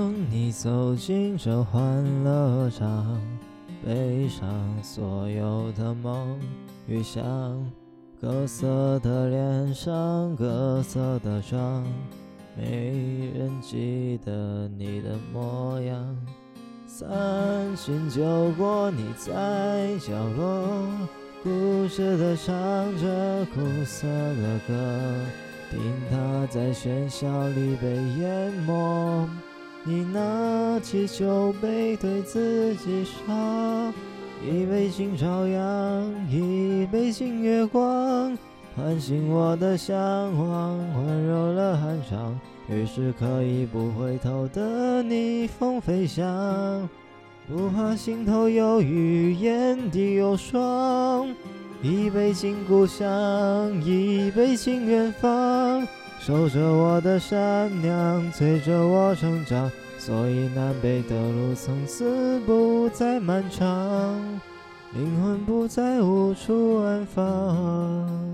当你走进这欢乐场，背上所有的梦与想，各色的脸上，各色的妆，没人记得你的模样。三巡酒过，你在角落，故事地唱着苦涩的歌，听它在喧嚣里被淹没。你拿起酒杯对自己说，一杯敬朝阳，一杯敬月光，唤醒我的向往，温柔了寒窗，于是可以不回头的逆风飞翔，不怕心头有雨，眼底有霜。一杯敬故乡，一杯敬远方，守着我的山娘，催着我成长，所以南北的路从此不再漫长，灵魂不再无处安放。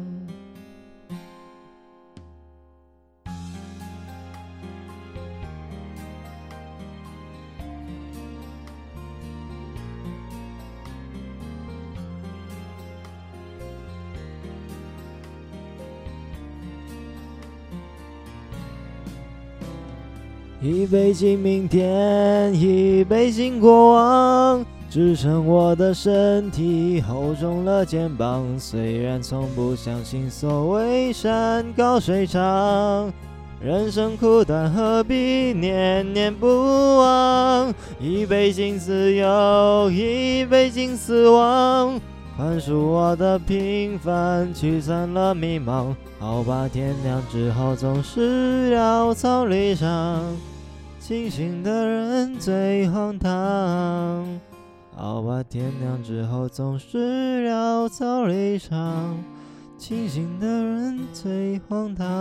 一杯敬明天，一杯敬过往，支撑我的身体，厚重了肩膀。虽然从不相信所谓山高水长，人生苦短，何必念念不忘？一杯敬自由，一杯敬死亡，宽恕我的平凡，驱散了迷茫。好吧，天亮之后总是潦草离场，清醒的人最荒唐。好吧，天亮之后总是潦草离场，清醒的人最荒唐。